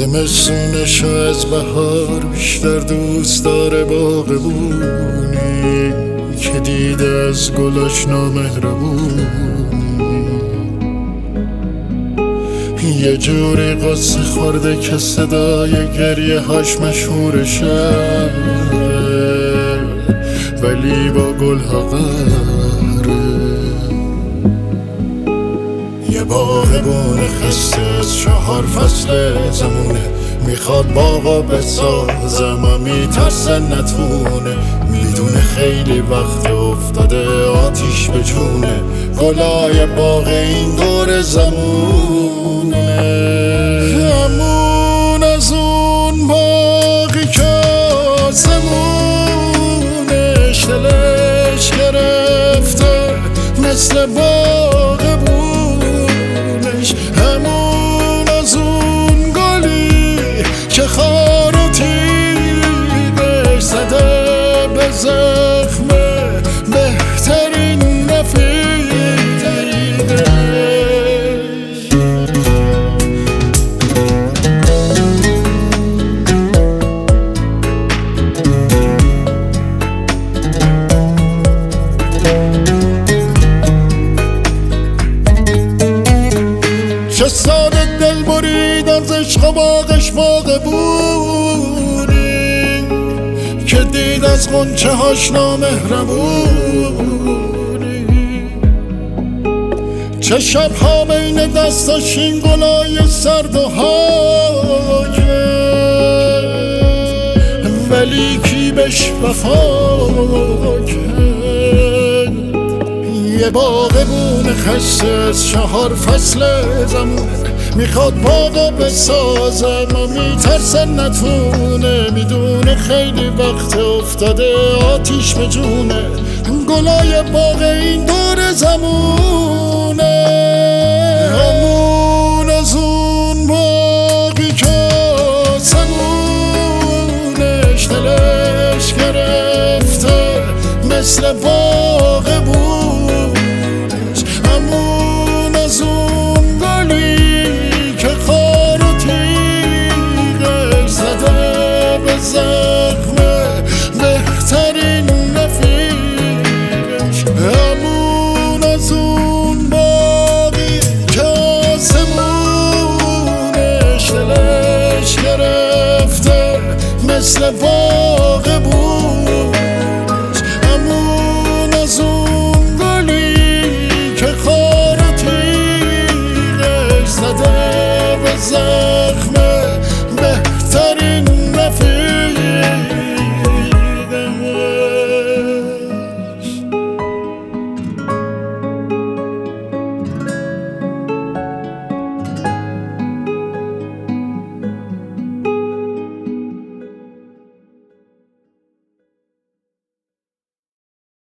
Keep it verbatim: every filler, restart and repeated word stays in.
زمستونشو از بهار بیشتر دوست داره باغبونی که دیده از گلاش نامهربونی. یه جوری قصه خورده که صدای گریه هاش مشهور شهره، ولی با گل ها قهره. یه باغبون خسته از چهار فصل زمونه، میخواد باغا بسازم و میترسه نتونه. میدونه خیلی وقت افتاده آتیش به جونه، گلای باغ این دور زمونه. همون از اون باغی که آسمونش دلش گرفته مثل باغبونش. همون از اون گلی که خار و تیغش زده به زخم بهترین رفیقش. چه ساده دل برید از عشق و باغش باغبونی که دید از غنچه هاش نامهربونی. چه شبها بین دستاش این گلای سرد و هاکه، ولی کی بهش وفا کرد؟ یه باغبون خسته از چهار فصل زمونه، میخواد باغا بسازم و میترسه نتونه. میدونه خیلی وقت افتاده آتیش به جونه، گلای باغ این دور زمونه. همون از اون باغی که آسمونش دلش گرفته مثل باغبونش. همون از اون گلی که خار و تیغش زده به زخم بهترین رفیقش. همون از اون باغی که آسمونش دلش گرفته مثل باغ